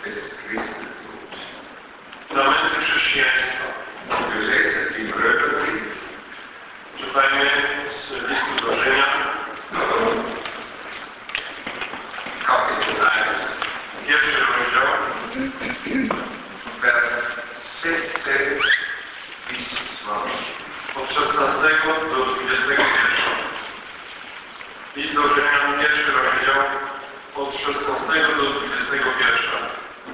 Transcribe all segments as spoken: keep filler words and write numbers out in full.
des Christentums. Fundamenty chrześcijaństwa. Wir lesen im Römerbrief. Czytajmy z listu do Rzymian. Kapitel eins. Pierwszy rozdział. Vers zestien bis zwanzig. Od szesnastego do dwudziestego pierwszego. List do Rzymian, pierwszy rozdział, od szesnastego do dwudziestego pierwszego.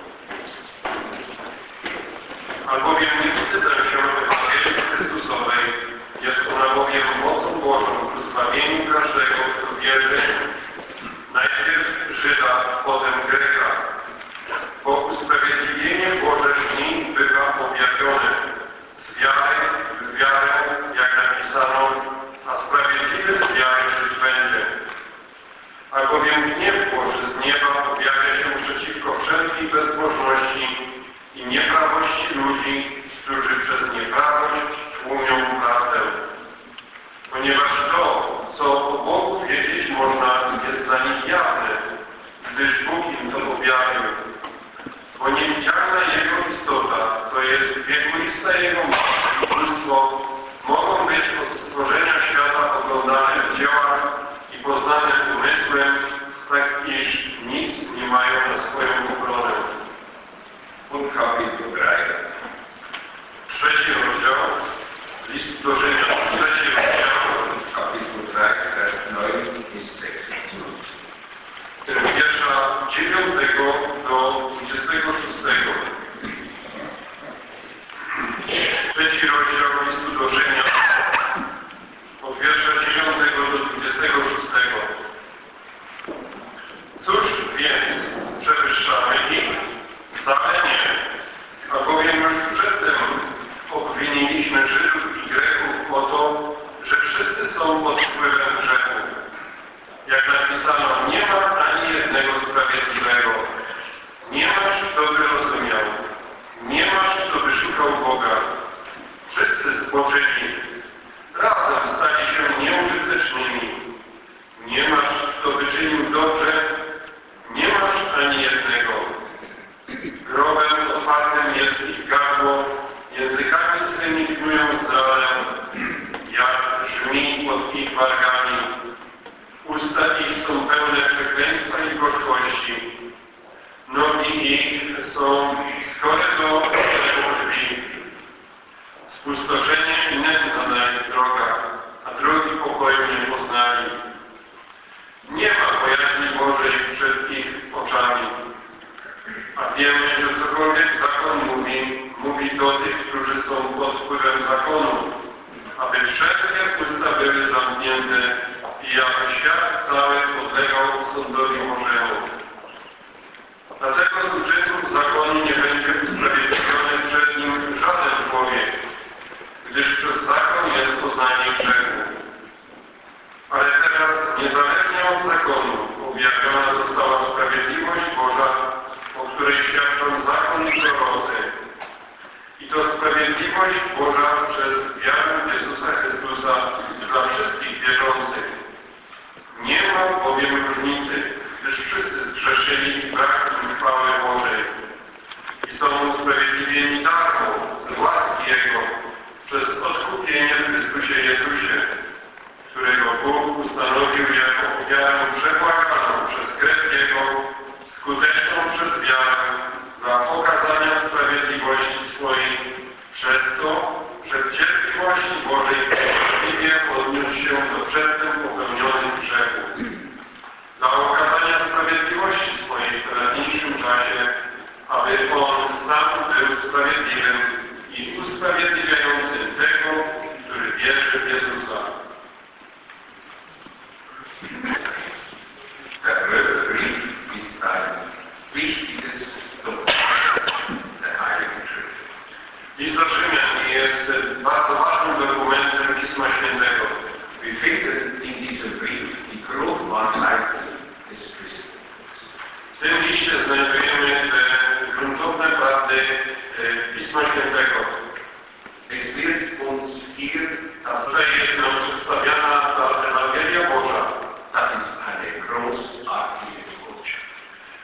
Albowiem nie wstydzę się Ewangelii Chrystusowej, jest ona bowiem mocą Bożą ku zbawieniu każdego, kto wierzy, najpierw Żyda, potem Greka, bo usprawiedliwienie Boże w nim bywa objawione z wiary w wiarę, jak napisano, a sprawiedliwy z wiary żyć będzie. Albowiem gniew Boży z nieba objawia się przeciwko wszelkiej bezbożności i nieprawości ludzi, którzy przez nieprawość tłumią prawdę. Ponieważ to, co o Bogu wiedzieć można, jest dla nich jawne, gdyż Bóg im to objawił. Bo niewidzialna Jego istota, to jest wiekuista Jego moc i bóstwo, mogą być od stworzenia świata oglądane w dziełach i poznane umysłem, tak iż nic nie mają na swoją obronę. Und Kapitel drei. Trzeci rozdział, list do Rzymian, trzeci rozdział, Kapitel drei, Vers neun bis sechsundzwanzig. wiersza dziewiątego do dwudziestego szóstego. Trzeci rozdział listu do Rzymian, od wiersza dziewiątego do dwudziestego szóstego. Cóż więc, przewyższamy ich? Wcale nie, albowiem już przedtem obwiniliśmy Żydów i Greków o to, że wszyscy są pod wpływem grzechu. Jak napisano, nie ma ani jednego sprawiedliwego. Nie masz, kto by rozumiał. Nie masz, kto by szukał Boga. Wszyscy zboczyli. Razem stali się nieużytecznymi. Nie masz, kto by czynił dobrze. Nie masz ani jednego. Grobem otwartym jest ich gardło. Językami swymi knują zdradę. Jak żmi pod ich wargami. Usta ich są pełne przekleństwa i gorzkości. Nogi ich są skore do krwi. Spustoszenie i nędza na ich drogach, a drogi pokoju nie poznali. Nie ma bojaźni Bożej przed ich oczami. A wiemy, że cokolwiek zakon mówi, mówi do tych, którzy są pod wpływem zakonu, aby wszelkie usta były zamknięte i aby świat cały podlegał sądowi Bożemu. Dlatego z uczynków zakonu nie będzie usprawiedliwiony przed nim żaden człowiek, gdyż przez zakon jest poznanie grzechu. Ale teraz, niezależnie od zakonu, objawiona została sprawiedliwość Boża, o której świadczą zakon i prorocy. I to sprawiedliwość Boża przez wiarę w Jezusa Chrystusa dla wszystkich wierzących. Nie ma bowiem różnicy, gdyż wszyscy zgrzeszyli i brak im chwały Bożej. I są usprawiedliwieni darmo, z łaski Jego, przez odkupienie w Chrystusie Jezusie, którego Bóg ustanowił jako ofiarę przebłaganą przez krew Jego, skuteczną przez wiarę, dla okazania sprawiedliwości swojej, przez to, że w cierpliwości Bożej sprawiedliwie odniósł się do przedtem popełnionych grzechów. Dla okazania sprawiedliwości swojej w teraźniejszym czasie, aby On sam był sprawiedliwym i usprawiedliwiającym tego, który wierzy w Jezusa. Der Römerbrief ist ein wichtiges Dokument der Heiligen Schrift. List do Rzymian jest bardzo ważnym dokumentem Pisma Świętego. Wir finden in diesem Brief die Grundwahrheiten des Christentums. W tym liście znajdujemy te gruntowne prawdy Pisma Świętego. Es wird uns hier das Tutaj jest nam przedstawiana ta Ewangelia Boża. Das ist eine großartige Botschaft. A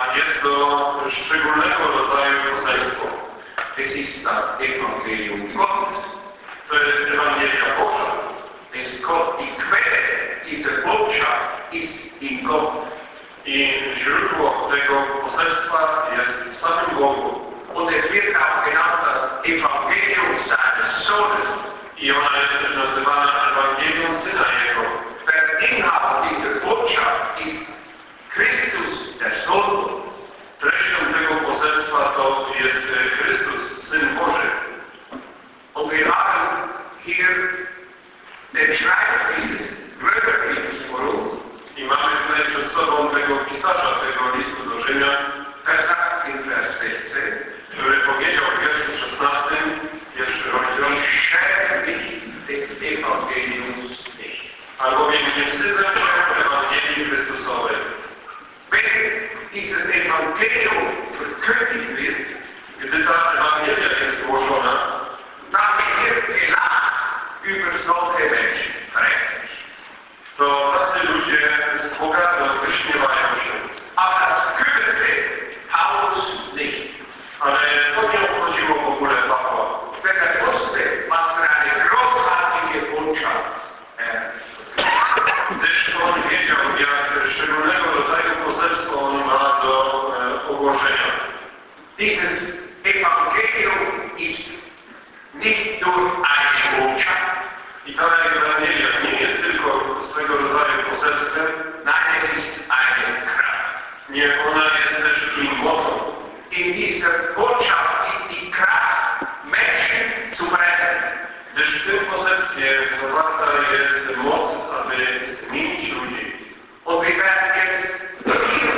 jest to szczególnego rodzaju poselstwo. Es ist das Evangelium Gottes. To jest Ewangelia Boża. Es Gott, die Quelle dieser Botschaft ist in Gott. I źródło tego poselstwa jest w samym Bogu. Und es wird auch genannt das Evangelium seines Sohnes. I ona jest też nazywana Ewangelium Syna Jego. Der Inhalt dieser Botschaft ist Christus, der Sohn Gottes. Treścią tego poselstwa to jest Chrystus, Syn Boży. Und wir haben hier den Schreiber dieses Römerbriefes vor uns. I mamy tutaj przed sobą tego pisarza tego listu do Rzymian, Der sagt in Vers sechzehn, który powiedział w wierszu szesnastym, pierwszy rozdział, ich schäme mich des Evangeliums nicht. albowiem nie wstydzę się Ewangelii Chrystusowej. Wenn dieses Evangelium verkündigt wird, Gdy ta Ewangelia jest głoszona, dann wird gelacht über solche Menschen, prächtig. to tacy ludzie z pogardą wyśmiewają się. Aber das kümmerte Paulus nicht. Ale to nie obchodziło w ogóle Pawła. Denn er wusste, was für eine großartige Botschaft er Gdyż on wiedział, jak szczególnego rodzaju poselstwo on ma do e, ogłoszenia. Dieses Evangelium ist nicht nur eine Botschaft, I ta Ewangelia nie jest tylko swego rodzaju poselstwem, nein, es ist eine Kraft. nie, ona jest też i mocą. In dieser Botschaft liegt die Kraft, Menschen zu retten. Gdyż w tym poselstwie zawarta jest moc, aby zmienić ludzi. Und wir werden jetzt hier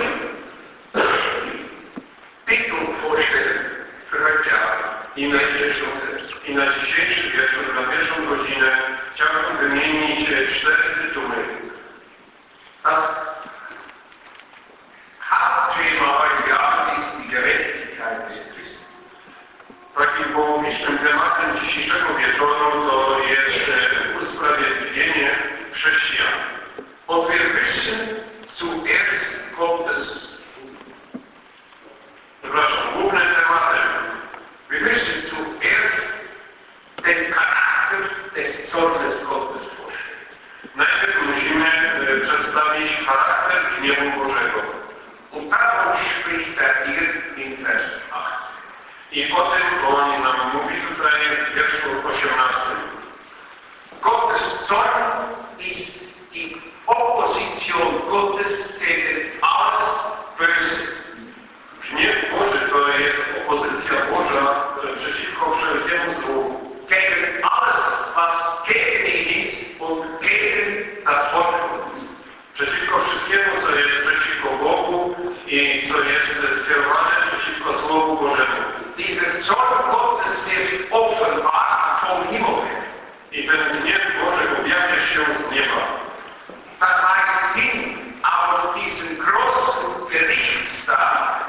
Titel vorstellen für heute Abend. I na, dzisiejszą, I na dzisiejszy wieczór, na pierwszą godzinę, chciałbym wymienić cztery tytuły. Das Hauptthema heute Abend ist die Gerechtigkeit des Christen. Takim połowicznym tematem dzisiejszego wieczoru to jest usprawiedliwienie chrześcijan. Und wir müssen zuerst Gottes, Przepraszam, głównym tematem wir müssen zuerst den Charakter des Zornes Gottes vorstellen. najpierw musimy e, przedstawić charakter gniewu Bożego. Und davon spricht er hier in Vers achtzehn. I o tym on nam mówi tutaj w wierszu osiemnastym. Gottes Zorn ist die Opposition Gottes gegen alles Böse. Gniew Boży to jest opozycja Boża e, przeciwko wszelkiemu złu. Gegen alles, was gegen ihn ist und gegen das Wort Gottes. Przeciwko wszystkiemu, co jest przeciwko Bogu i co jest skierowane przeciwko Słowu Bożemu. Dieser Zorn Gottes wird offenbart vom Himmel her. I ten gniew Boży objawia się z nieba. Das heißt, hin auf diesen großen Gerichtstag.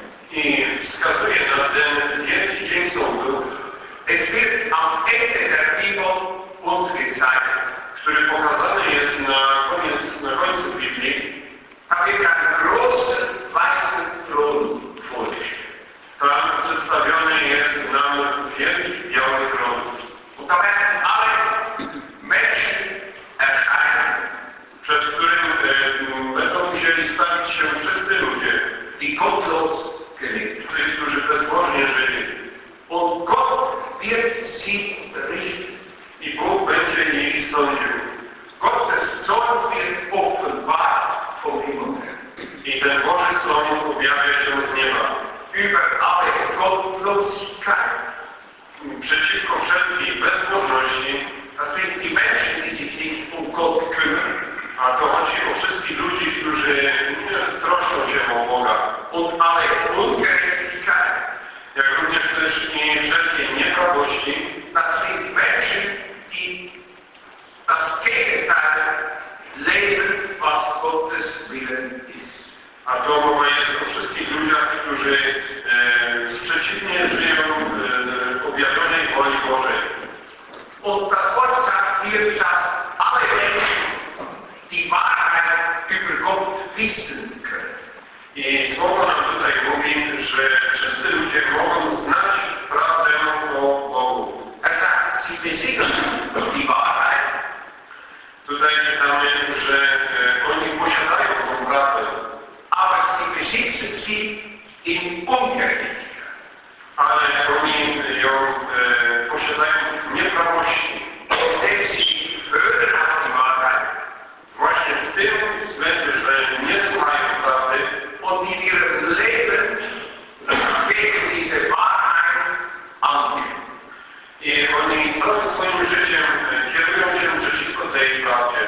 I wskazuje na ten wielki dzień sądu, Es wird am Ende der Bibel uns gezeigt, który pokazany jest na koniec, na końcu Biblii. da wird ein großer weißer Thron vorgestellt. Tam przedstawiony jest nam wielki biały tron. Und da werden alle Menschen erscheinen, Przed którym e, będą musieli stawić się wszyscy ludzie, die gottlos gelebt haben. ci, którzy bezbożnie żyli. Und Gott wird sie richten. I Bóg będzie ich sądził. Gottes Zorn wird offenbart vom Himmel her. I ten Boży sąd objawia się z nieba. Über alle Gottlosigkeit. Przeciwko wszelkiej bezbożności, Das sind die Menschen, die sich nicht um Gott kümmern. a to chodzi o wszystkich ludzi, którzy nie troszczą się o Boga. Und alle Ungerechtigkeit. Jak również też i wszelkie nieprawości, Das sind Menschen, die das Gegenteil leben, was Gottes Willen ist. a to mowa jest o wszystkich ludziach, którzy e, przeciwnie żyją e, objawionej woli Bożej. Und das Wort sagt hier, dass alle Menschen die Wahrheit über Gott wissen können. I słowo nam sie in Ungerechtigkeit. Ale oni ją e, posiadają w nieprawości. Indem sie hören auf die Wahrheit Właśnie w tym względzie, że nie słuchają prawdy und in ihrem Leben gegen diese Wahrheit angehen. i oni całym swoim życiem kierują się przeciwko tej prawdzie.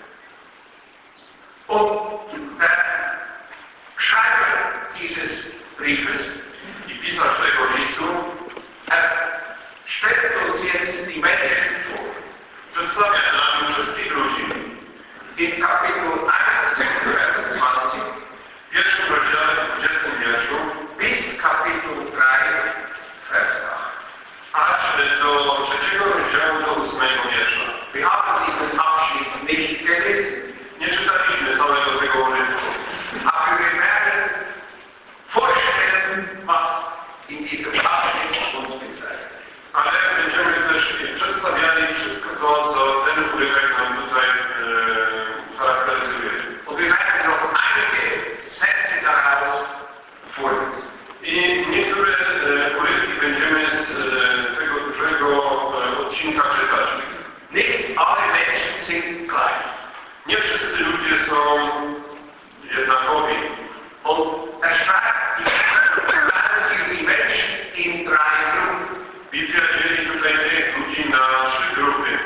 Und der Schreiber dieses Briefes, I pisarz tego listu er stellt uns jetzt die Menschen vor. przedstawia nam wszystkich ludzi. In Kapitel eins, Vers zwanzig, W pierwszym rozdziale, dwudziestym wierszu, bis Kapitel drei, Vers acht. aż do trzeciego rozdziału, do ósmego wiersza. Wir haben diesen Abschnitt nicht gelesen, Nie czytaliśmy całego tego urywku, aber wir werden vorstellen, was in diesem Abschnitt uns gezeigt wird. ale będziemy też przedstawiali wszystko to, co ten urywek nam tutaj e, charakteryzuje. Und wir werden noch einige Sätze daraus vorlesen. I niektóre e, urywki będziemy z e, tego dużego e, odcinka czytać. Nicht alle Menschen sind gleich. Nie wszyscy ludzie są jednakowi. Und er schreibt, die Schreiber die Menschen in drei Gruppen. Biblia dzieli tutaj tych ludzi na trzy grupy.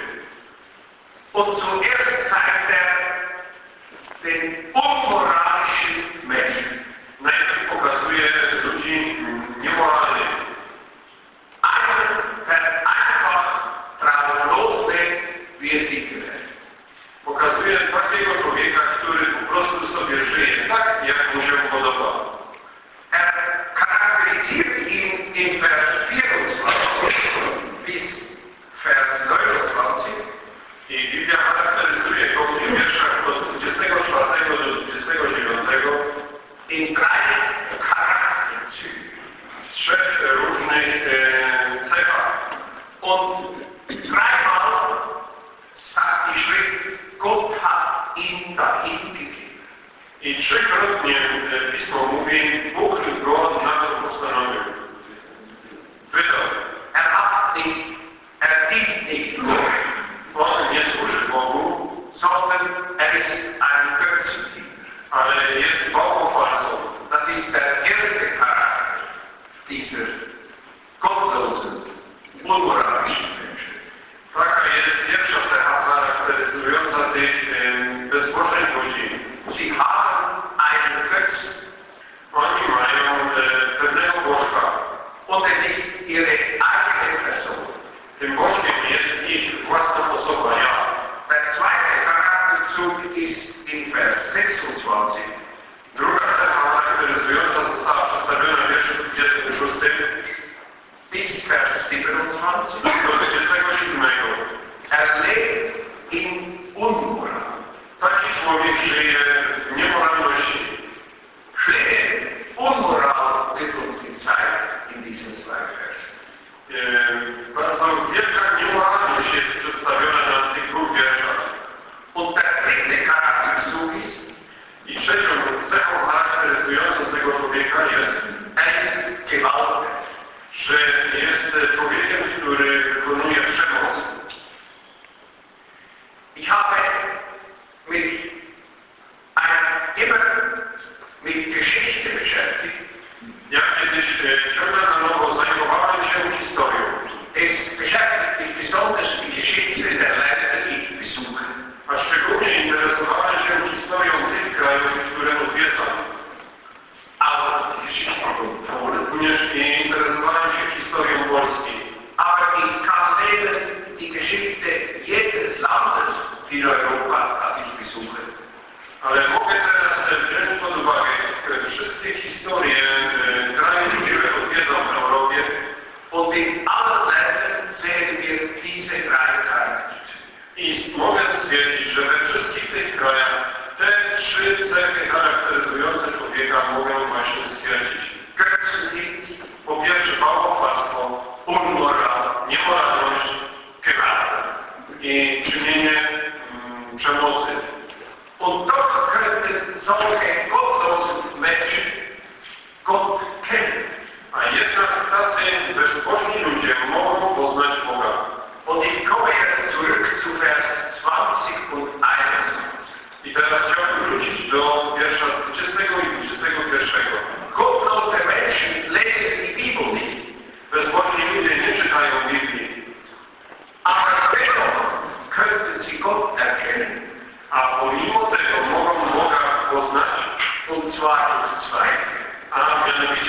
Und zuerst zeigt er den unmoralischen Menschen. Najpierw pokazuje ludzi niemoralnych. Einen, der einfach drauf loslässt, wie es sich gefällt. Pokazuje takiego człowieka, który po prostu sobie żyje tak, jak mu się podoba. Er charakterisiert ihn in Vers vierundzwanzig bis Vers neunundzwanzig I Biblia charakteryzuje go w tych wierszach od dwudziestego czwartego do dwudziestego dziewiątego in drei Charakterzügen. w trzech różnych e, cechach. Und dreimal sagt die Schrift, Gott hat ihn dahin gegeben. I trzykrotnie e, Pismo mówi, Bóg go na to postanowił. Wydał. Er hat nicht, er dient nicht Gott, On nie służy Bogu, sondern er ist ein Götzendiener. ale jest bałwochwalcą. Das ist der erste Charakter dieser gottlosen, unmoralischen Menschen. Taka jest pierwsza cecha charakteryzująca tych e, bezbożnych ludzi. Sie haben einen Götzen Oni mają e, pewnego bożka. und es ist ihre eigene Person. Tym bożkiem jest ich własna osoba, ja. Der zweite Charakterzug ist in Vers sechsundzwanzig. Druga cecha charakteryzująca została przedstawiona w wierszu dwudziestym szóstym Bis Vers siebenundzwanzig. do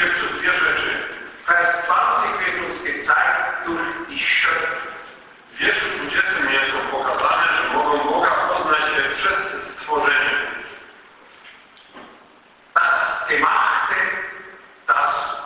przez dwie rzeczy. Vers zwanzig wird uns gezeigt durch die Schöpfung. W wierszu dwudziestym jest to pokazane, że mogą Boga poznać przez stworzenie. Das Gemachte, das,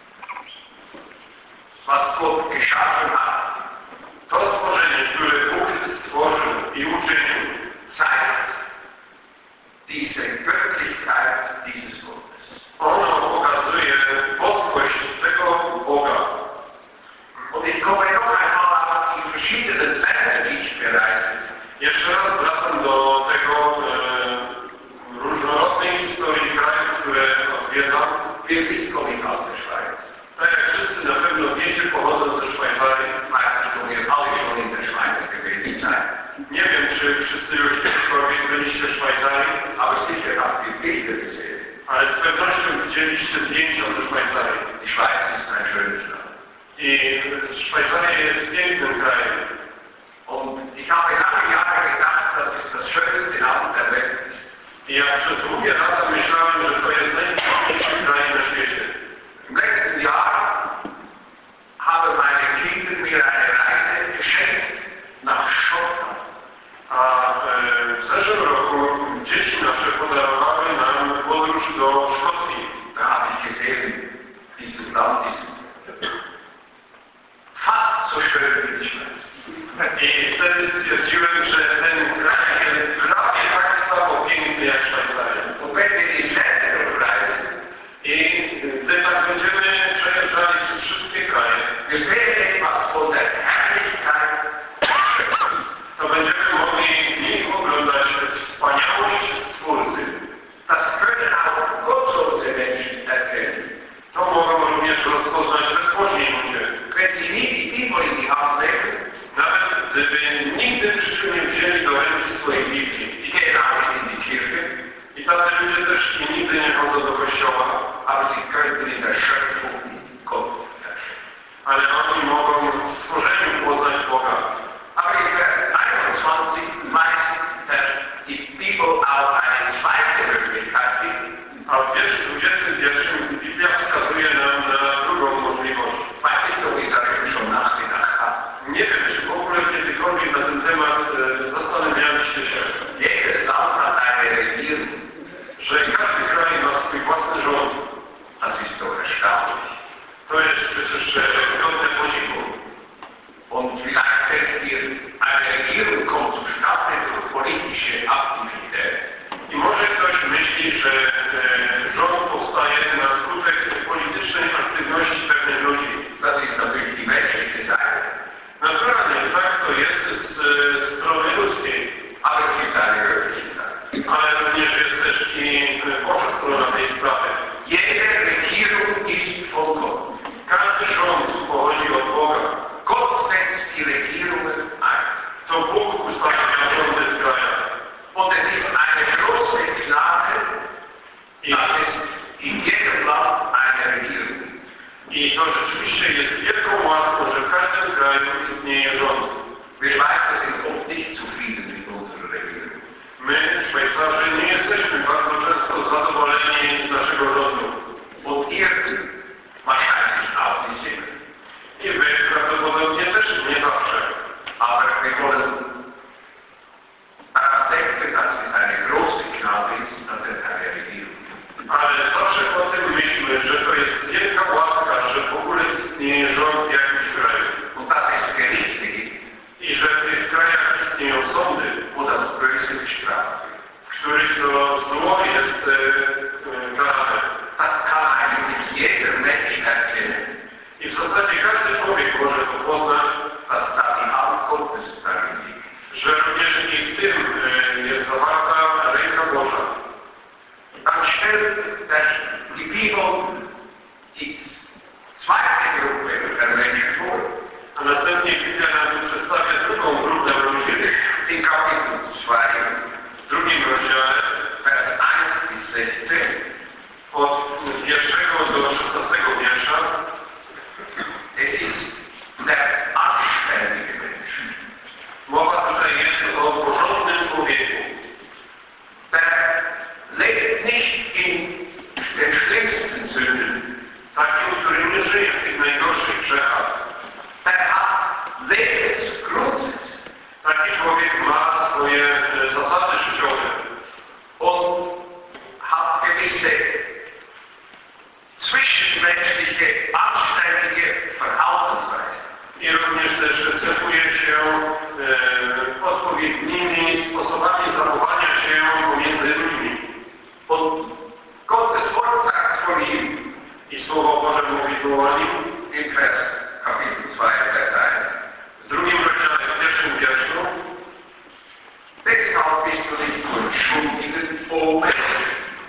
was Gott geschaffen hat, To stworzenie, które Bóg stworzył i uczynił, zeigt diese Göttlichkeit dieses Gottes. ono pokazuje boskość tego Boga. Und ich komme noch einmal auf die verschiedenen Länder, die ich bereise. Jeszcze raz wracam do tego e, różnorodnej historii krajów, które odwiedzam. Wir wissen, komme ich aus der Schweiz. Tak jak wszyscy na pewno wiecie, pochodzą ze Szwajcarii. Meistens, wir alle schon in der Schweiz gewesen sein. Nie wiem, czy wszyscy już kiedykolwiek byliście w Szwajcarii, Aber sicher habt ihr Bilder gesehen. ale z pewnością widzieliście zdjęcia ze Szwajcarii. Die Schweiz ist ein schönes Land. I Szwajcaria jest pięknym krajem. Und ich habe lange Jahre gedacht, das ist das schönste Land der Welt. I ja przez długie lata myślałem, że to jest najpiękniejszy kraj na świecie. Im letzten Jahr haben meine Kinder mir eine Reise geschenkt nach Schottland. A e, w zeszłym roku dzieci nasze podarowały nam podróż do Szkocji. Da habe ich gesehen, dieses Land ist fast so schön wie die Schweiz. I wtedy stwierdziłem, że ten kraj jest prawie tak samo piękny jak Szwajcaria. Und wenn wir die Länder durchreisen, I gdy tak będziemy przejeżdżali przez wszystkie kraje, wir sehen etwas von der Herrlichkeit des Schöpfers. to będziemy mogli w nich oglądać wspaniałość Stwórcy. Das können auch gottlose Menschen erkennen. To mogą również rozpoznać bezbożni ludzie. Wenn sie nie die Bibel in die Hand nehmen, Nawet gdyby nigdy przy czym nie wzięli do ręki swojej Biblii. die gehen auch nicht in die Kirche, I tacy ludzie też i nigdy nie chodzą do kościoła, aber sie könnten in der Schöpfung Gott erkennen. ale oni mogą w stworzeniu poznać Boga. Aber in Vers einundzwanzig weist die Bibel auf eine zweite Möglichkeit hin. A w wierszu dwudziestym pierwszym Biblia wskazuje nam na drugą możliwość. Weiß nicht, ob ihr darüber schon nachgedacht habt. Nie wiem, czy w ogóle kiedykolwiek na ten temat e, zastanawialiście się, Jedes Land hat eine Regierung. że każdy kraj ma swój własny rząd. Das ist doch erstaunlich. To jest przecież e, godne podziwu. Und vielleicht denkt ihr, eine Regierung kommt zustande durch politische Aktivität. I może ktoś myśli, że e, rząd powstaje na skutek politycznej aktywności pewnych ludzi. Das ist natürlich die menschliche Seite. Naturalnie tak to jest z e, strony ludzkiej, Aber es gibt eine göttliche Seite. ale również jest też i e, Boża strona tej sprawy. Jede Regierung ist von Gott. Każdy rząd pochodzi od Boga. Gott setzt die Regierungen ein. To Bóg ustawia rządy w krajach. Und es ist eine große Gnade, dass es in jedem Land eine Regierung gibt. I to rzeczywiście jest wielką łaską, że w każdym kraju istnieje rząd. Wir Schweizer sind oft nicht zufrieden mit unserer Regierung. My, Szwajcarzy, nie jesteśmy bardzo często zadowoleni z naszego rządu. Und ihr wahrscheinlich auch nicht immer. I wy prawdopodobnie też nie zawsze. Aber wir wollen daran denken, dass es eine große Gnade ist, dass es eine Regierung gibt. Ale zawsze o tym myślmy, że to jest wielka łaska, że w ogóle istnieje rząd w jakimś kraju. Und dass es Gerichte gibt, I że w tych krajach istnieją sądy, wo das Böse bestraft wird. w których to zło jest e, e, karane. Das kann eigentlich jeder Mensch erkennen, I w zasadzie każdy człowiek może to poznać, dass da die Hand Gottes darin liegt. że również i w tym e, jest zawarta ręka Boża. Dann stellt die Bibel die zweite Gruppe der Menschen vor. A następnie Biblia nam przedstawia drugą grupę ludzi. In Kapitel zwei, W drugim rozdziale Vers eins bis sechzehn, od pierwszego do szesnastego wiersza es ist der anständige Mensch. mowa tutaj jest o porządnym menschliche anständige Verhaltensweise. I również też cechuje się e, odpowiednimi sposobami zachowania się pomiędzy ludźmi. Und Gottes Wort sagt von ihm, I Słowo Boże mówi tu o nim in Vers, Kapitel zwei, Vers eins. w drugim rozdziale, w pierwszym wierszu. Deshalb bist du nicht zu entschuldigen, o Mensch.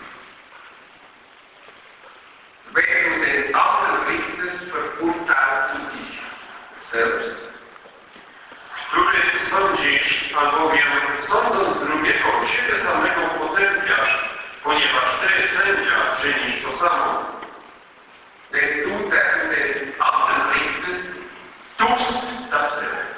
Wenn du den anderen richtest, verurteilst du dich selbst. Który sądzisz, albowiem sądząc drugiego, siebie samego potępiasz, ponieważ ty, sędzia, czynisz to samo. Wenn du den anderen richtest, tust dasselbe.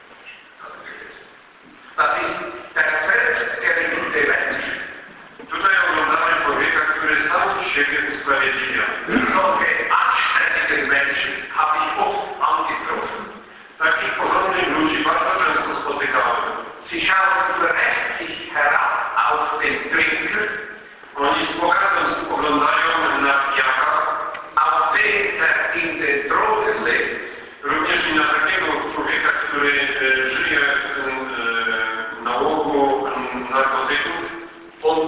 Das ist der selbstgerichtete Mensch. Tutaj oglądamy człowieka, który sam siebie usprawiedliwia. Solche anständige Menschen habe ich oft angetroffen. Takich porządnych ludzi bardzo często spotykałem. Sie schauen berechtigt herab auf den Trinker, Oni z pogardem spoglądają na pijaka, auf den, der in den Drogen lebt, również i na takiego człowieka, który e, żyje w tym e, nałogu narkotyków, und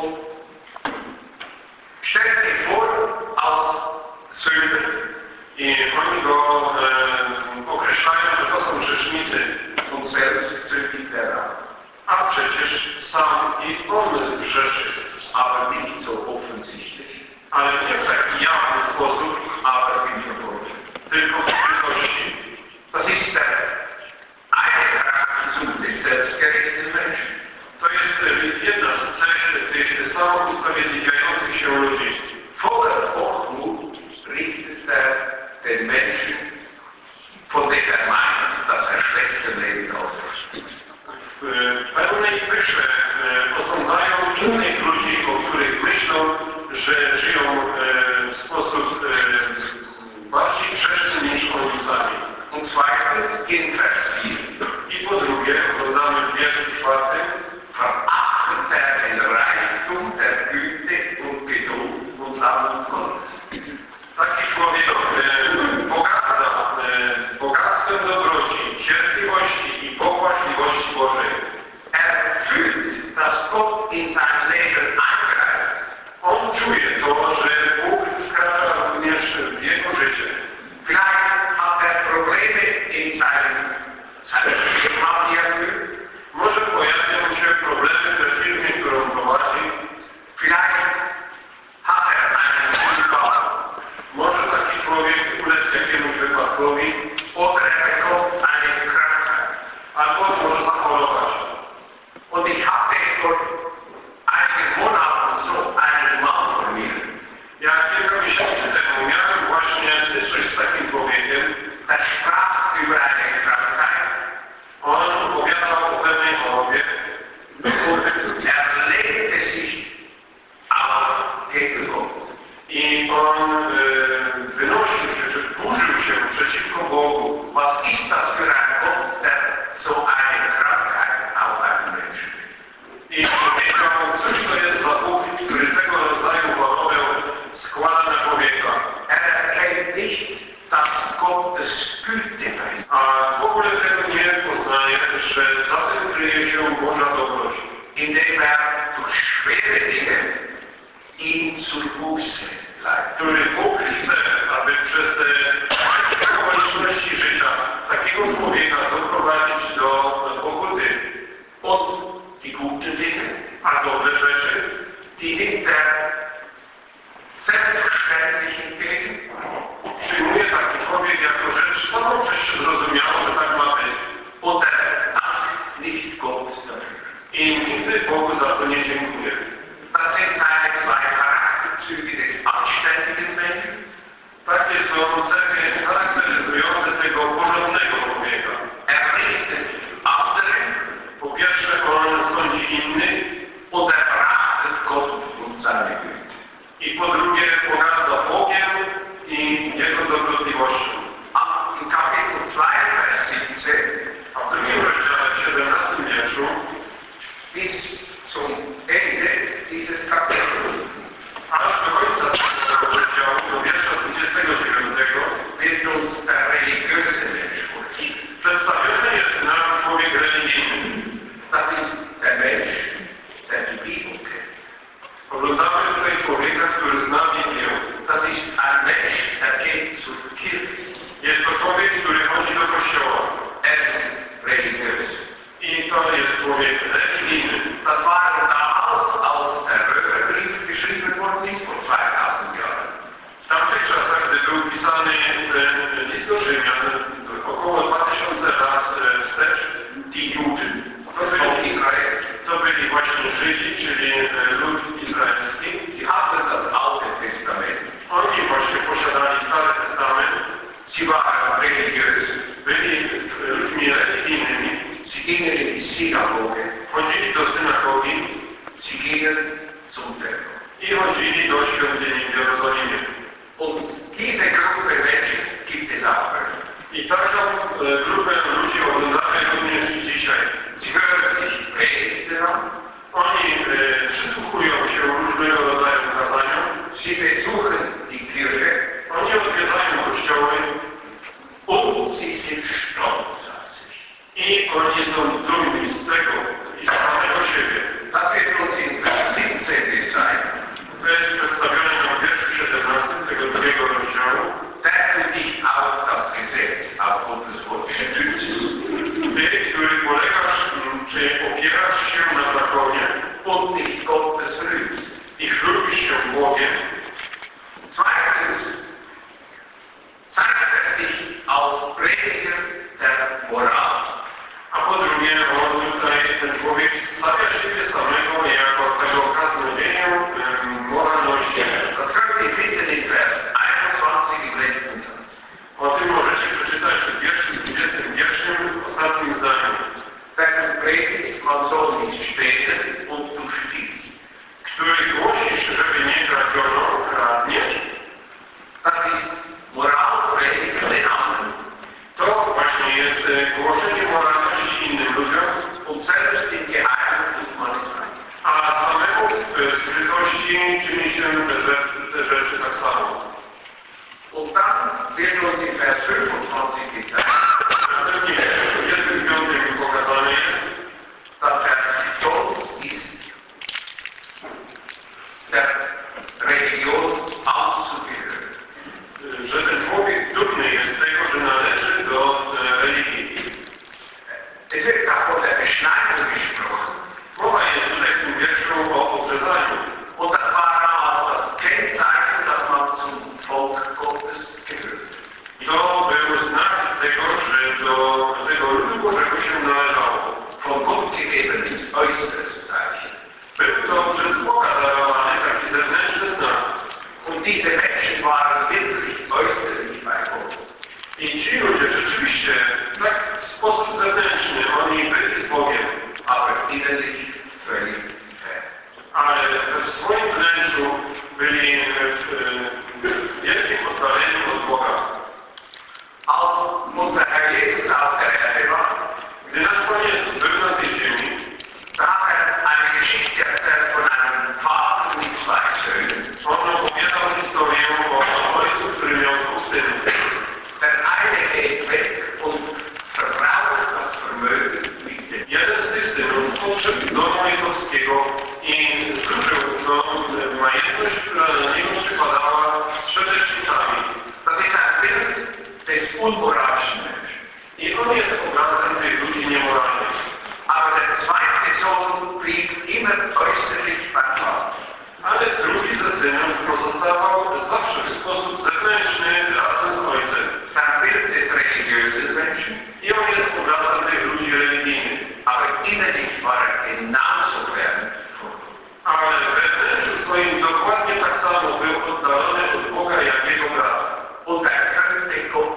stellt ihn vor als Sünder. i oni go e, określają, że to są grzesznicy, Und selbst sündigt er auch. a przecież sam i on grzeszy, Aber nicht so offensichtlich, ale nie w taki jawny sposób, aber in Verborgen. tylko w skrytości. Das ist der eine Charakterzug des selbstgerechten Menschen. To jest jedna z cech tych samousprawiedliwiających się ludzi. Voller Hochmut richtet er den Menschen, von dem er meint, dass er schlechter lebt als er. W pełnej pysze osądzają innych ludzi, o których myślą, że żyją w sposób bardziej grzeszny niż oni sami. Und zweitens, in Vers vier, I po drugie, oglądamy w wierszu czwartym, verachtet er den Reichtum der Güte und Geduld und Langmut Gottes. taki człowiek e, pogarda e, bogactwem dobroci, cierpliwości i pobłażliwości Bożej. Er fühlt, dass Gott in sein Leben eingreift. On czuje to, że Bóg wkracza również w jego życie. Vielleicht hat er Probleme in seinem, seinem Firma, die er führt. Może pojawią się problemy we firmie, którą prowadzi. Vielleicht hat er einen Unfall. Może taki człowiek ulec jakiemuś wypadkowi, Oder er bekommt eine Krankheit. albo może zachorować. Und ich hatte vor einigen Monaten so einen Mann vor mir, Ja kilka miesięcy temu miałem właśnie styczność z takim człowiekiem. der sprach über eine Krankheit On opowiadał o pewnej chorobie und er legte sich auf gegen Gott. i on e, wynosił się, czy burzył się przeciwko Bogu. Was ist das für ein Gott, der so eine Krankheit auf einen Menschen legt? I powiedział, cóż to jest za Bóg, który tego rodzaju chorobę składa na człowieka. Er erkennt nicht, dass Gottes Güte dahinter. A w ogóle tego nie poznaje, że za tym kryje się Boża dobroć. Indem er durch schwere Dinge ihn zur Buße leitet. Który Bóg chce, aby przez te okoliczności życia takiego człowieka doprowadzić do pokuty. Und die guten Dinge, A dobre rzeczy, die nimmt er selbstverständlich entgegen. przyjmuje taki człowiek jako rzecz samą przecież zrozumiałą, że tak ma być. Und er dankt nicht Gott dafür. I nigdy Bogu za to nie dziękuję. Das sind seine zwei Charakterzüge des anständigen Menschen. Takie są cechy charakteryzujące tego porządnego człowieka. Er richtet andere Po pierwsze, on sądzi innych und er verachtet Gott und seine Güte. i po drugie, pogardza Bogiem i Jego dobrotliwością. Am- In Kapitel zwei, Vers siebzehn, A w drugim rozdziale, w siedemnastym wierszu, bis zum Ende dieses Kapitels, aż do końca tego rozdziału, do wiersza dwudziestego dziewiątego, Sie waren religiös. byli ludźmi religijnymi, Sie gingen in die Synagoge. chodzili do synagogi Sie gingen zum Tempel. i chodzili do świątyni w Jerozolimie. Und diese Gruppe Menschen gibt es auch heute. I taką e, grupę ludzi oglądamy również dzisiaj. Sie hören sich Predigten an. Oni e, przysłuchują się różnego rodzaju kazaniom. Sie besuchen die Kirche. Oni odwiedzają kościoły Und sie sind stolz auf sich. i oni są dumni z tego i z samego siebie. Das wird uns in Vers siebzehn gezeigt. To jest przedstawione na wierszu siedemnastym tego drugiego rozdziału. Der du dich auf das Gesetz, auf Gottes Wort stützt. Ty, który polegasz, czy opierasz się na zakonie Und nicht Gottes rühmst. i chlubisz się Bogiem. Zweitens zeigt er sich als Prediger der Moral. A po drugie, on tutaj, ten człowiek stawia siebie samego jako tego kaznodzienia moralności. Das könnt ihr finden in Vers einundzwanzig im letzten Satz. O tym możecie przeczytać w wierszu dwudziestym pierwszym, ostatnim zdaniu. Der du predigst, man soll nicht stehlen und du stiehlst. Który głosisz, żeby nie kradziono, kradniesz. Das ist Moralprediger den anderen. To właśnie jest głoszenie moralności innym ludziom, Und selbst im Geheimen tut man es nicht. a samemu w skrytości czyni się te rzeczy, te rzeczy tak samo. Und dann wird uns in Vers fünfundzwanzig gezeigt, Następnie w dwudziestym piątym pokazane jest, dass er stolz ist, der Religion anzugehören. że ten człowiek dumny jest z tego, że należy do e, religii. Es wird auch von der Beschneidung gesprochen. Mowa jest tutaj w tym wierszu o obrzezaniu. Und das war damals das Kennzeichen, dass man zum Volk Gottes gehört. To był znak tego, że do tego ludu Bożego się należało. Von Gott gegebenes äußeres Zeichen. Był to przez Boga darowany taki zewnętrzny znak. Und diese Menschen waren wirklich äußerlich bei Gott. I ci ludzie rzeczywiście tak w sposób zewnętrzny, oni byli z Bogiem, Aber innerlich völlig fern. ale w swoim wnętrzu byli w wielkim oddaleniu od Boga. Als unser Herr Jesus auf der Erde war, Gdy nasz Pan Jezus był na tej ziemi, da hat er eine Geschichte erzählt von einem Vater mit zwei Söhnen. on opowiadał historię o ojcu, który miał dwóch synów. Der eine geht weg und verbraucht das Vermögen mit dem. Jeden z tych synów odszedł z domu ojcowskiego i zużył tą majętność, która na niego przypadała z przedewcznikami. Das ist ein Bild des unmoralischen Menschen. I on jest obrazem tych ludzi niemoralnych. Aber der zweite Sohn blieb immer äußerlich beim Vater. Ale drugi ze synów pozostawał zawsze w sposób zewnętrzny razem z ojcem. Sein Bild des religiösen Menschen. I on jest obrazem tych ludzi religijnych. Aber innerlich war er genauso fern von Gott. Ale we wnętrzu swoim dokładnie tak samo był oddalony od Boga jak jego brat. Und er könnte Gott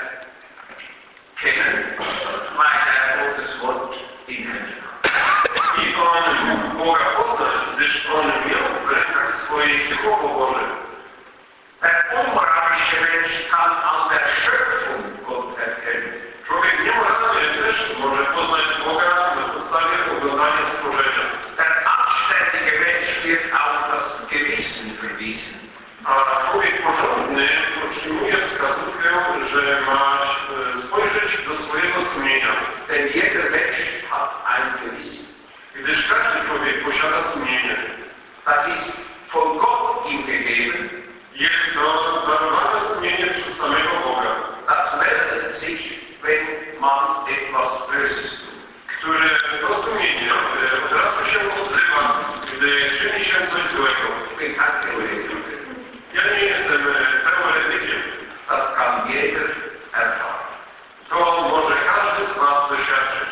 erkennen, weil er Gottes Wort in Händen hat. I on mógł Boga poznać, gdyż on miał w rękach swoje Słowo Boże. Der unmoralische Mensch kann an der Schöpfung Gott erkennen. Człowiek niemoralny też może poznać Boga na podstawie oglądania stworzenia. Der anständige Mensch wird auf das Gewissen verwiesen. A człowiek porządny otrzymuje wskazówkę, że ma e, spojrzeć do swojego sumienia. Denn jeder Mensch hat ein Gewissen. Gdyż każdy człowiek posiada sumienie. Das ist von Gott ihm gegeben. Jest to darowane sumienie przez samego Boga. Das meldet sich, wenn man etwas Böses tut. Które to sumienie e, od razu się odzywa, gdy czyni się coś złego. Ich bin kein Theoretiker. Ja nie jestem e, teoretykiem. Das kann jeder erfahren. To może każdy z was doświadczyć.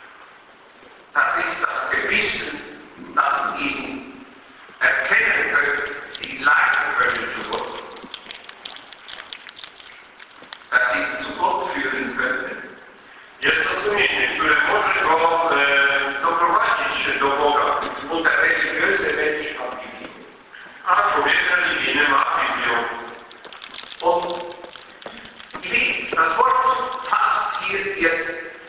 Das ist das Gewissen, das ihn erkennen könnte, ihn leiten könnte zu Gott. Das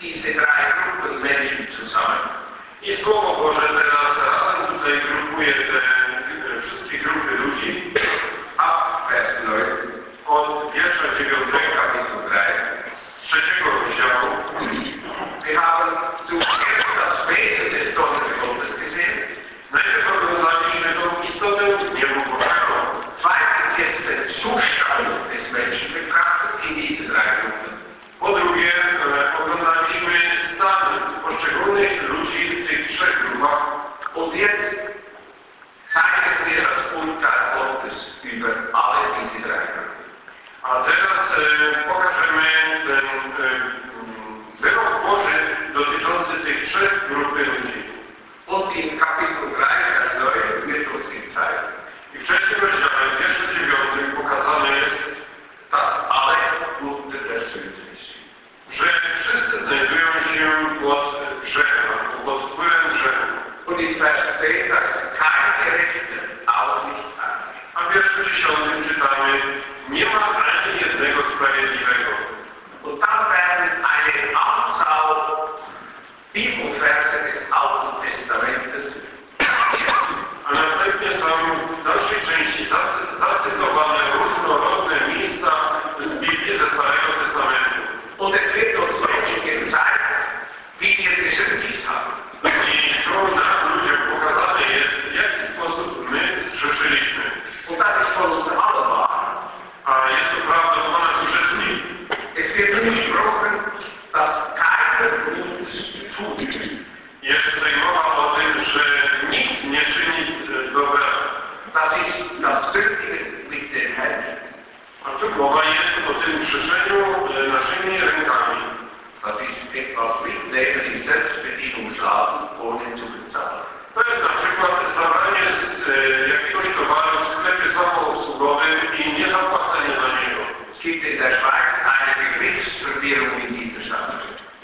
diese drei Gruppen Menschen zusammen. I Słowo Boże teraz razem tutaj grupuje te e, wszystkie grupy ludzi. Ab Vers neun, Od wiersza dziewiątego, Kapitel drei. z trzeciego rozdziału. Wir haben zuerst das Wesen des Sohnes Gottes gesehen. Najpierw oglądaliśmy tą istotę Nieba Bożego. Zweitens jetzt den Zustand des Menschen betrachtet in diese drei Gruppen. Po drugie, e, oglądaliśmy stan poszczególnych ludzi w tych trzech grupach. Und jetzt zeigen wir das Urteil Gottes über alle diese drei Gruppen. A teraz e, pokażemy ten e, wyrok Boży dotyczący tych trzech grup ludzi. Und in Kapitel drei, Vers neun wird uns gezeigt, I w trzecim rozdziale, w wierszu dziewiątym pokazane jest, dass alle unter der Sünde sind. że wszyscy znajdują się pod grzechem, albo pod wpływem grzechu. Und in Vers zehn, dass kein Gerechter, auch nicht einer. A w wierszu dziesiątym czytamy, nie ma ani jednego sprawiedliwego. Und dann werden eine Anzahl Bibelverse des Alten Testamentes A następnie są w dalszej części zacytowane różnorodne miejsca z Biblii ze Starego Testamentu. und es wird uns Menschen gezeigt, wie wir gesündigt haben. I tu nam ludziom pokazane jest, w jaki sposób my zgrzeszyliśmy. Und das ist von uns allen wahr. A jest to prawda o nas wszystkich. Es wird gesprochen, dass keiner Gutes tut. Jest tutaj mowa o tym, że nikt nie czyni dobra. Das ist das Sündigen mit den Händen. A tu mowa jest o tym grzeszeniu naszymi rękami. Das ist etwas mitnehmen im Selbstbedienungsladen, ohne zu bezahlen. To jest na przykład zabranie z e, jakiegoś towaru w sklepie samoobsługowym i niezapłacenie za niego. Es gibt in der Schweiz eine Begriffsverwirrung in dieser Sache.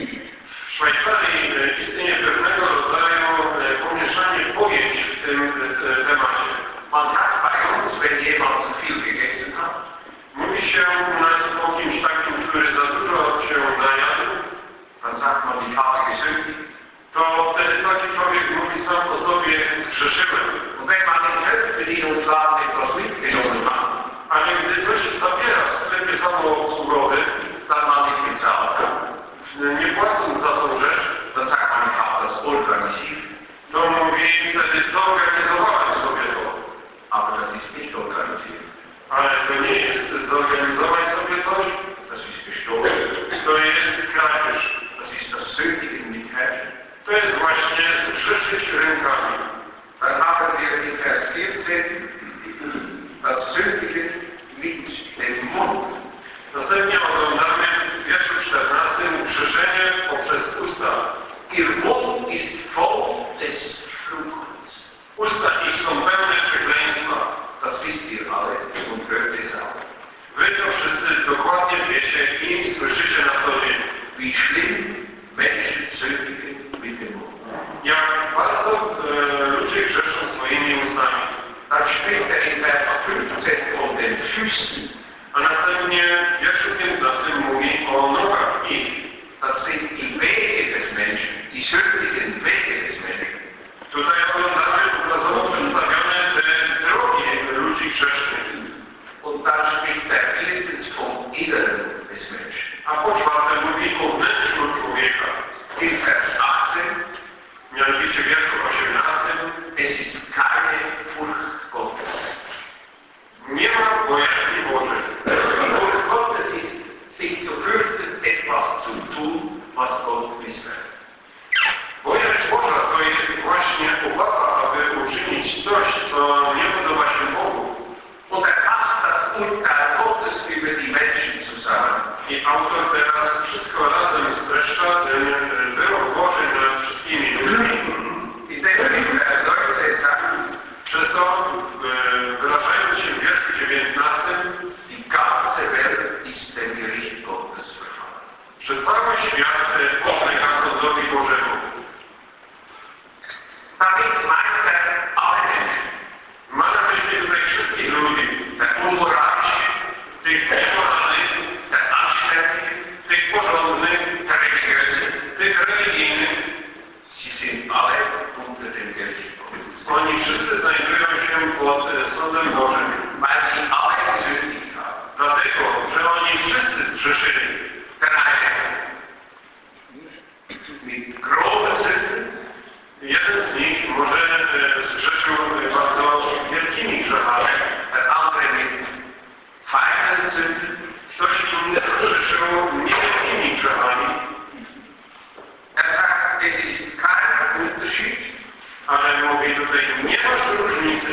W Szwajcarii e, istnieje pewnego rodzaju e, pomieszanie pojęć w tym e, temacie. Man sagt bei uns, wenn jemand zu viel gegessen hat, Mówi się u nas o kimś takim, który za dużo się najadł, dann sagt man, ich habe gesündigt. to wtedy taki człowiek mówi sam o sobie zgrzeszyłem. Und wenn man im Selbstbedienungsladen etwas mitgenommen hat, Ale gdy coś zabiera w sklepie samoobsługowym, dann man nicht bezahlt hat, nie płacąc za tą rzecz, dann sagt man, ich habe das organisiert. to mówi wtedy zorganizowałem sobie to. Aber das ist nicht organisiert. Ale to nie jest zorganizować sobie coś, Das ist gestohlen. to jest kradzież. Das ist das Sündigen mit Händen. To jest właśnie zgrzeszyć rękami. Dann haben wir in Vers vierzehn das Sündigen mit dem Mund. Następnie oglądamy w wierszu czternastym grzeszenie poprzez usta. Ihr Mund ist voll des Fluchens. Usta ich są pełne przekleństwa. Das wisst ihr alle und hört es auch. Wy to wszyscy dokładnie wiecie i słyszycie na co dzień. Wie schlimm Menschen sündigen mit dem Mund. Jak bardzo e, ludzie grzeszą swoimi ustami. Dann spricht er in Vers fünfzehn von den Füßen. A następnie w wierszu piętnastym mówi o nogach ich. Das sind die Wege des Menschen, die sündigen Wege des Menschen. Tutaj oglądamy obrazowo przedstawione te drogi ludzi grzesznych. Und dann spricht er viertens vom Inneren des Menschen. A po czwarte mówi o wnętrzu człowieka. In Vers achtzehn, Mianowicie w wierszu osiemnastym es ist keine Furcht Gottes. nie ma bojaźni Bożej. Die Furcht Gottes ist, sich zu fürchten, etwas zu tun, was Gott missfällt. Bojaźń Boża to jest właśnie obawa, aby uczynić coś, co nie podoba się Bogu. Und er fasst das Urteil Gottes über die Menschen zusammen. I autor teraz wszystko razem streszcza ten wyrok Boży nad wszystkimi ludźmi. Indem er in Vers neunzehn sagt, Przez to, e, wyrażając się w wierszu dziewiętnastym, die ganze Welt ist dem Gericht Gottes verfallen. że cały świat e, podlega sądowi Bożemu. Damit meint er alle Menschen. Ma na myśli tutaj wszystkich ludzi, Der Unmoralische, tych niemoralnych, der Anständige, tych porządnych, der Religiöse, oni wszyscy zgrzeszyli. Der eine mit groben Sünden, Jeden z nich może e, zgrzeszył bardzo wielkimi grzechami, der andere mit feinen Sünden. ktoś inny zgrzeszył niewielkimi grzechami, Er sagt, es ist kein Unterschied, ale mówi tutaj, nie masz różnicy,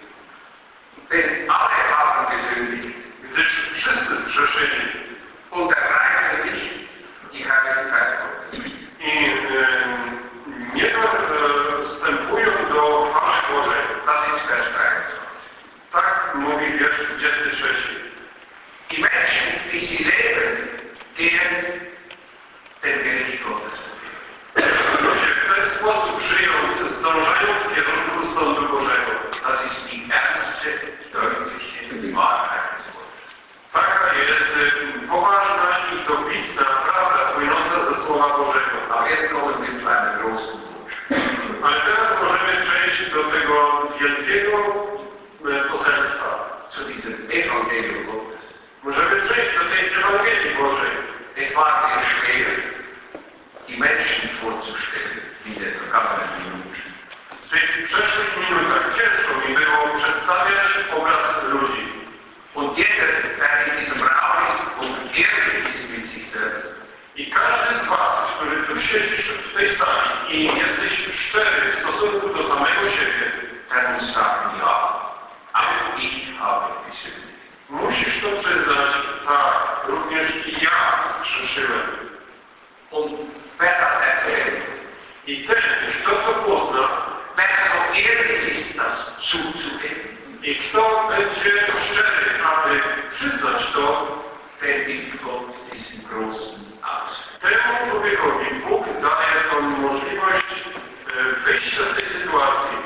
denn alle haben gesündigt gdyż wszyscy zgrzeszyli und erreichen nicht die Herrlichkeit Gottes. i e, nie dostępują do chwały Bożej. Das ist Vers dreiundzwanzig. Tak mówi wiersz dwudziesty trzeci. Die Menschen, die sie leben, gehen dem Gericht Gottes vorbei. Ludzie w ten sposób żyjąc zdążają w kierunku sądu Bożego. Das ist die ernste, deutliche Wahrheit des Wortes. Taka jest e, poważna i dobitna prawda płynąca ze Słowa Bożego. Aber jetzt kommen wir zu einer großen Botschaft. Ale teraz możemy przejść do tego wielkiego e, poselstwa. Zu diesem Evangelium Gottes. Możemy przejść do tej Ewangelii Bożej. Es war sehr schwer, die Menschen vorzustellen in der vergangenen Minuten. W tych przeszłych minutach ciężko mi było przedstawiać obraz ludzi. Und jeder, der in diesem Raum ist und ehrlich ist mit sich selbst, I każdy z was, który tu siedzisz w tej sali i jesteś szczery w stosunku do samego siebie, der muss sagen, ja, auch ich habe gesündigt. musisz to przyznać, tak, również i ja zgrzeszyłem. Und wer das erkennt, I ten, kto to pozna, wer so ehrlich ist, das zuzugeben, i kto będzie szczery, aby przyznać to, der gibt Gott diesen großen Ausweg. temu człowiekowi Bóg daje tą możliwość e, wyjścia z tej sytuacji.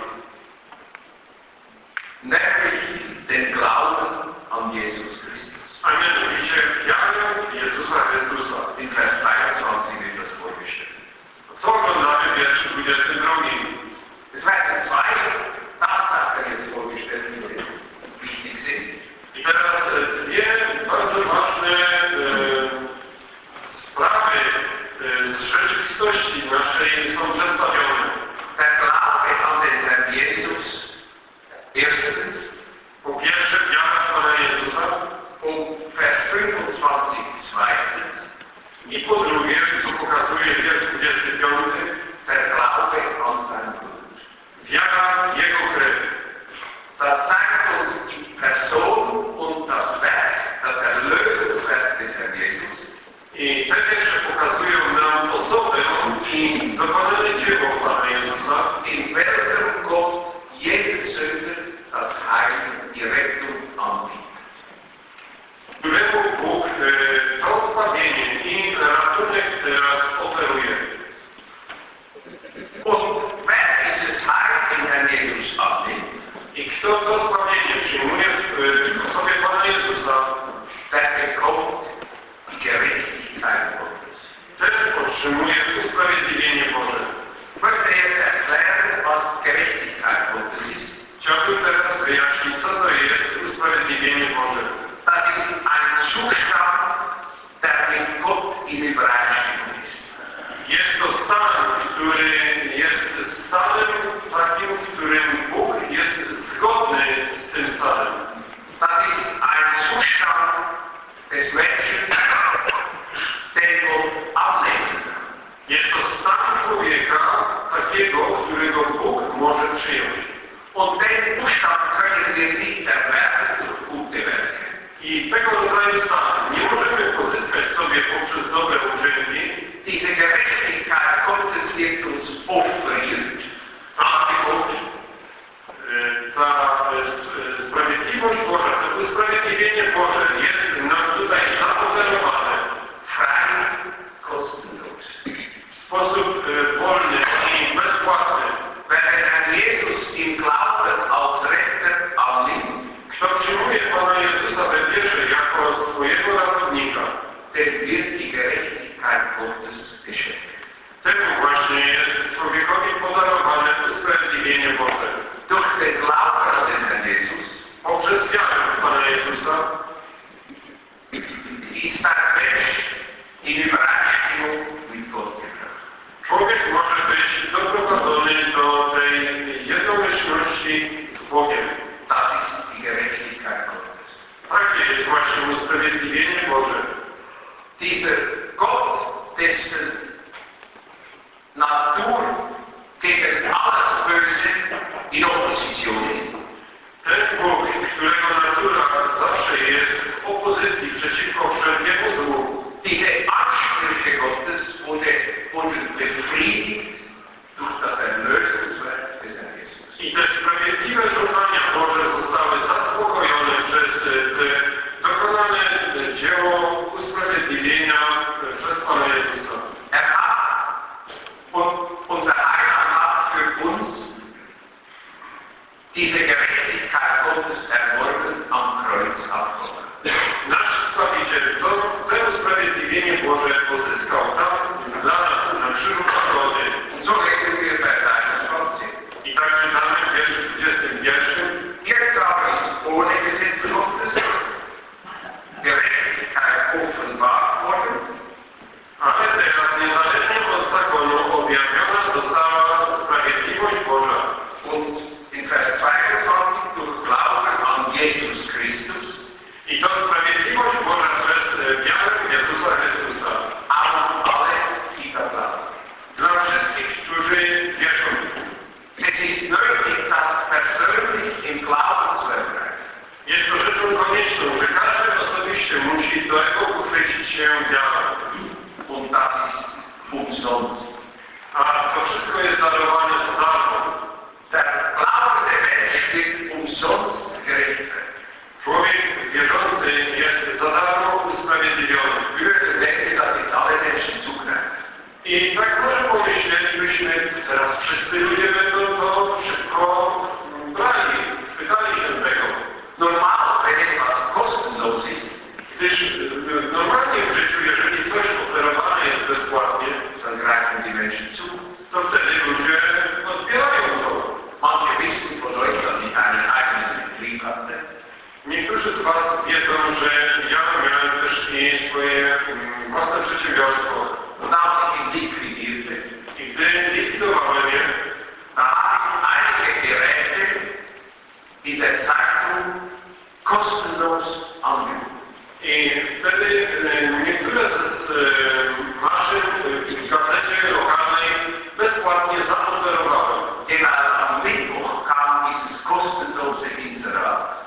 Nämlich den Glauben an Jesus Christus. A mianowicie wiarę Jezusa Chrystusa. In Vers zweiundzwanzig wird das vorgestellt. Co oglądamy w wierszu dwudziestym drugim? Es werden zwei Tatsachen jetzt vorgestellt, die sehr wichtig sind. I teraz e, dwie bardzo ważne e, sprawy e, z rzeczywistości naszej są przedstawione. Der Glaube an den Herrn Jesus, erstens, Po pierwsze wiara w Pana Jezusa und Vers fünfundzwanzig, zweitens, i po drugie, co pokazuje wiersz dwudziesty piąty, der Glaube an sein Blut. wiara w Jego krew. Das zeigt uns die Person und das Werk, das Erlösungswerk des Herrn Jesus. I te wiersze pokazują nam osobę i dokonane dzieło Pana Jezusa, in welchem Gott jedem Sünder das Heil, die Rettung anbietet. któremu Bóg e, to zbawienie i ratunek teraz oferuje. Und wer dieses Heil in Herrn Jesus annimmt, I kto to zbawienie przyjmuje w e, osobie Pana Jezusa, der bekommt die Gerechtigkeit Gottes. też otrzymuje usprawiedliwienie Boże. Ich möchte jetzt erklären, was Gerechtigkeit Gottes ist. Chciałbym teraz wyjaśnić, co to jest usprawiedliwienie Boże. Das ist ein Zustand, der mit Gott in Übereinstimmung ist. Jest to stan, który jest stanem takim, w którym Bóg jest zgodny z tym stanem. Das ist ein Zustand des Menschen, den Gott annehmen kann. Jest to stan człowieka takiego, którego Bóg może przyjąć. Und den Zustand können wir nicht erwerben durch gute Werke. I tego rodzaju stan nie możemy pozyskać sobie poprzez dobre uczynki. Diese Gerechtigkeit Gottes wird uns offeriert, angeboten. E, Ta e, sprawiedliwość Boża, to usprawiedliwienie Boże jest nam tutaj zaoferowane Frei, kostenlos. w sposób e, wolny i bezpłatny. Wer den Herrn Jesus im Glauben als Retter annimmt, Kto przyjmuje Pana Jezusa we wierze jako swojego ratownika, dem wird die Gerechtigkeit Gottes geschenkt. temu właśnie jest człowiekowi podarowane usprawiedliwienie Boże. Durch den Glauben an den Herrn Jesus Poprzez wiarę w Pana Jezusa ist ein Mensch in Übereinstimmung mit Gott gebracht. Człowiek może być doprowadzony do tej jednomyślności z Bogiem. Das ist die Gerechtigkeit Gottes. Takie jest właśnie usprawiedliwienie Boże. Dieser Gott, dessen Natur gegen alles Böse in Opposition ist. Ten Bóg, którego natura zawsze jest w opozycji przeciwko wszelkiemu złu. Diese Ansprüche Gottes wurde, wurden befriedigt durch das Erlösungswerk des Herrn Jesus. I te sprawiedliwe żądania Boże zostały zaspokojone przez te dokonane dzieło usprawiedliwienia przez Pana Jezusa. Er hat, und unser Heiland hat für uns diese Gerechtigkeit Gottes erworben am Kreuz abgeholt. Nasz Zbawiciel to, to usprawiedliwienie Boże pozyskał tam dla nas na krzyżu Golgoty. Und so lesen wir Vers einundzwanzig. I tak czytamy w wierszu dwudziestym pierwszym. Jetzt aber ist ohne Gesetz Gottes Gerechtigkeit offenbart worden. Ale teraz niezależnie od zakonu objawiona została sprawiedliwość Boża. Und in Vers zweiundzwanzig durch Glauben an Jesus Christus. I to sprawiedliwość Boża przez wiarę w Jezusa Chrystusa. An alle, die da glauben. Dla wszystkich, którzy wierzą. Es ist nötig, das persönlich im Glauben zu ergreifen. Jest to rzeczą konieczną, że każdy osobiście musi do tego uchwycić się wiarą. Und das ist umsonst. A to wszystko jest darowane za darmo. Der glaubende Mensch wird umsonst gerechtfertigt. Człowiek wierzący jest za darmo usprawiedliwiony. Wir würden denken, dass jetzt alle Menschen zugreifen. I tak może pomyślelibyśmy, teraz wszyscy ludzie będą to szybko brali, chwytali się tego. Normal, wenn etwas kostenlos ist, Gdyż normalnie w życiu, jeżeli coś oferowane jest bezpłatnie, dann greifen die Menschen zu. to wtedy ludzie odbierają to. Manche wissen von euch, dass ich einen eigenen Betrieb hatte. Niektórzy z Was wiedzą, że ja miałem też i swoje um, własne przedsiębiorstwo. Und als ich ihn liquidierte, I gdy likwidowałem je, da habe ich einige Geräte in der Zeitung kostenlos angeboten. i wtedy e, niektóre z e, maszyn w gazecie lokalnej bezpłatnie zaoferowałem. Jeweils am Mittwoch kam dieses kostenlose Inserat.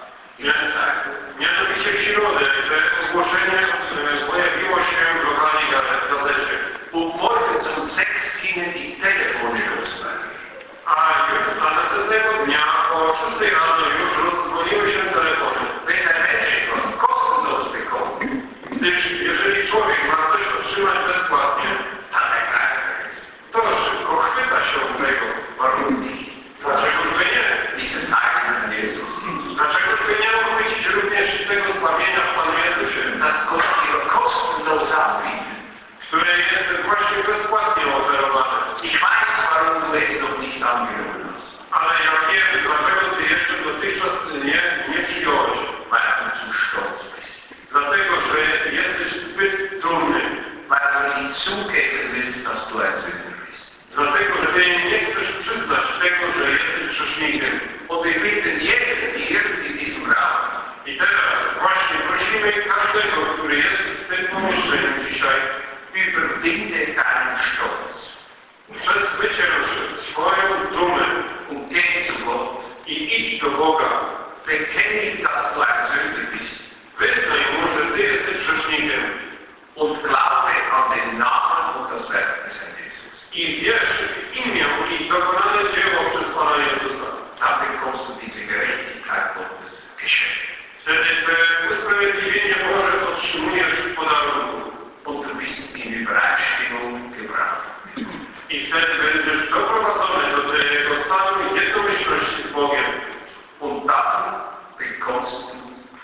Mianowicie w środę te ogłoszenie e, pojawiło się w lokalnej gazecie. Und morgens um sechs gingen die Telefone los bei mir. A, już, a następnego dnia o szóstej rano już rozdzwoniły się telefony. Wenn der Mensch etwas kostenlos bekommt, Gdyż jeżeli człowiek ma coś otrzymać bezpłatnie, dann ergreift er es. to szybko chwyta się tego. Warum nicht? Dlaczego by nie? Dieses Heiligen Jesus. Dlaczego by nie uchwycić również tego zbawienia w Panu Jezusie, Das Gott dir kostenlos anbietet. które jest właśnie bezpłatnie oferowane. Ich weiß, warum du es noch nicht angenommen hast. Ale ja wiem, dlaczego Ty jeszcze dotychczas nie, nie przyjąłeś. Weil du zu stolz bist. Dlatego, że jesteś zbyt dumny. Weil du nicht zugeben willst, dass du ein Sünder bist. Dlatego, że Ty nie chcesz przyznać tego, że jesteś grzesznikiem. Und wir bitten jeden hier in diesem Raum, I teraz właśnie prosimy każdego, który jest w tym pomieszczeniu dzisiaj, überwinde deinen Stolz przezwycięż swoją dumę und geh zu Gott. i idź do Boga. Bekenne ihm, dass du ein Sünder bist. Wyznaj Mu, że Ty jesteś grzesznikiem Und glaube an den Namen und das Werk des Herrn Jesus. i wierz w imię i dokonane dzieło przez Pana Jezusa. Dann bekommst du diese Gerechtigkeit Gottes geschenkt. Wtedy te usprawiedliwienie Boże otrzymujesz w podarunku. Und du bist in Übereinstimmung gebracht. I wtedy będziesz doprowadzony do tego stanu jednomyślności z Bogiem. Und dann bekommst du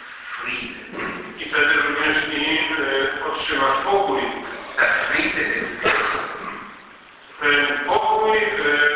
Frieden. I wtedy również i e, otrzymasz pokój. Der Friede des Christen. Ten pokój e,